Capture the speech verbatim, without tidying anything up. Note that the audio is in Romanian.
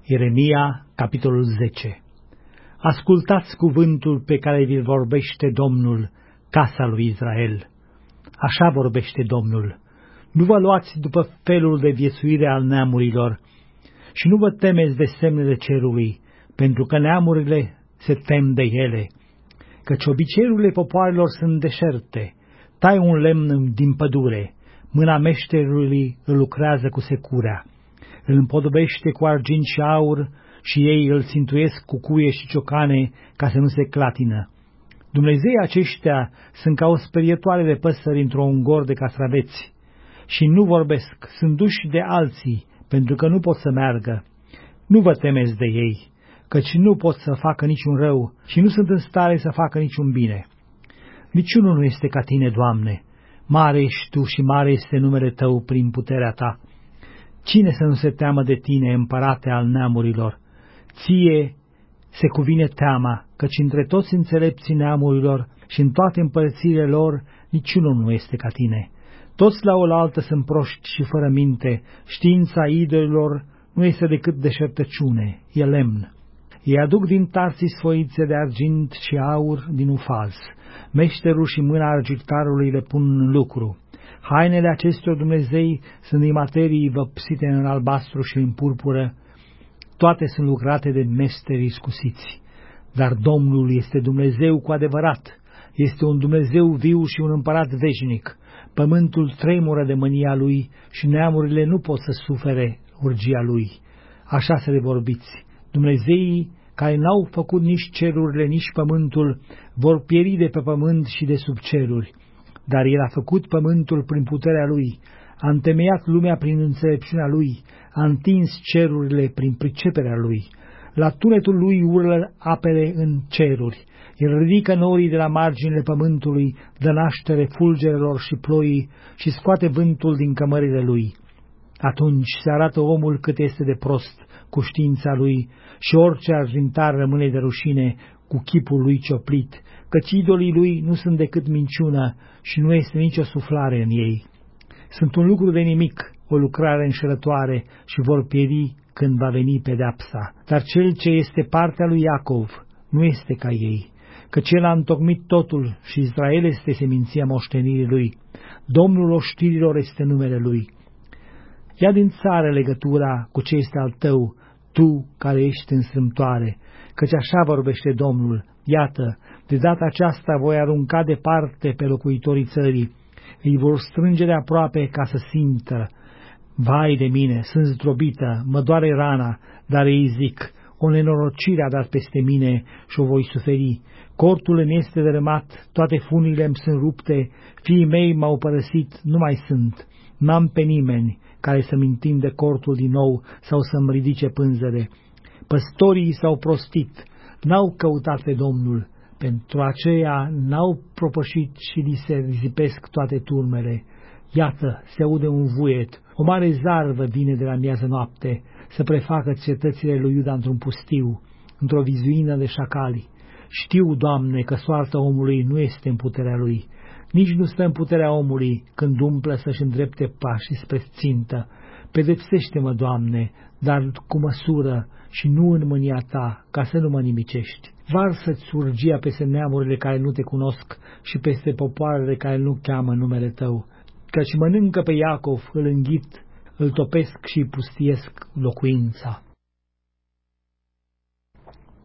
Ieremia, capitolul zece. Ascultați cuvântul pe care vi-l vorbește Domnul, casa lui Israel. Așa vorbește Domnul: nu vă luați după felul de viețuire al neamurilor și nu vă temeți de semnele cerului, pentru că neamurile se tem de ele. Căci obiceiurile popoarelor sunt deșerte. Tai un lemn din pădure, mâna meșterului îl lucrează cu securea, îl împodobește cu argint și aur și ei îl țintuiesc cu cuie și ciocane ca să nu se clatină. Dumnezeii aceștia sunt ca o sperietoare de păsări într-un gor de castraveți și nu vorbesc, sunt duși de alții pentru că nu pot să meargă. Nu vă temeți de ei, căci nu pot să facă niciun rău și nu sunt în stare să facă niciun bine. Niciunul nu este ca tine, Doamne, mare ești Tu și mare este numele Tău prin puterea Ta. Cine să nu se teamă de Tine, împărate al neamurilor? Ție se cuvine teama, căci între toți înțelepții neamurilor și în toate împărățiile lor niciunul nu este ca Tine. Toți la oaltă sunt proști și fără minte, știința idolilor nu este decât deșertăciune, e lemn. Ei aduc din Tarsis foițe de argint și aur din Ufaz, meșterul și mâna argintarului le pun în lucru. Hainele acestor Dumnezei sunt din materii văpsite în albastru și în purpură, toate sunt lucrate de mesteri iscusiți. Dar Domnul este Dumnezeu cu adevărat, este un Dumnezeu viu și un împărat veșnic. Pământul tremură de mânia Lui și neamurile nu pot să sufere urgia Lui. Așa să le vorbiți: Dumnezeii care n-au făcut nici cerurile, nici pământul, vor pieri de pe pământ și de sub ceruri. Dar El a făcut pământul prin puterea Lui, a întemeiat lumea prin înțelepciunea Lui, a întins cerurile prin priceperea Lui. La tunetul Lui urlă apele în ceruri. El ridică norii de la marginile pământului, dă naștere fulgerelor și ploii și scoate vântul din cămările Lui. Atunci se arată omul cât este de prost cu știința lui și orice argintar rămâne de rușine cu chipul lui cioplit, căci idolii lui nu sunt decât minciună și nu este nicio suflare în ei. Sunt un lucru de nimic, o lucrare înșelătoare și vor pieri când va veni pedeapsa. Dar cel ce este partea lui Iacov nu este ca ei, căci el a întocmit totul și Israel este seminția moștenirii lui. Domnul oștirilor este numele lui. Ia din țară legătura cu ce este al tău, tu care ești în strâmtoare, căci așa vorbește Domnul: iată, de data aceasta voi arunca departe pe locuitorii țării, îi vor strânge de aproape ca să simtă. Vai de mine, sunt zdrobită, mă doare rana, dar ei zic: o nenorocire a dat peste mine și o voi suferi. Cortul îmi este dărâmat, toate funile îmi sunt rupte, fiii mei m-au părăsit, nu mai sunt. N-am pe nimeni care să-mi întinde cortul din nou sau să-mi ridice pânzele. Păstorii s-au prostit, n-au căutat pe Domnul, pentru aceea n-au propășit și li se risipesc toate turmele. Iată, se aude un vuiet, o mare zarvă vine de la miază noapte să prefacă cetățile lui Iuda într-un pustiu, într-o vizuină de șacali. Știu, Doamne, că soarta omului nu este în puterea lui, nici nu stă în puterea omului când umplă să-și îndrepte pașii spre țintă. Pedepsește-mă, Doamne, dar cu măsură și nu în mânia Ta, ca să nu mă nimicești. Varsă-ți urgia peste neamurile care nu Te cunosc și peste popoarele care nu cheamă numele Tău, căci mănâncă pe Iacov, îl înghit, îl topesc și îi pustiesc locuința.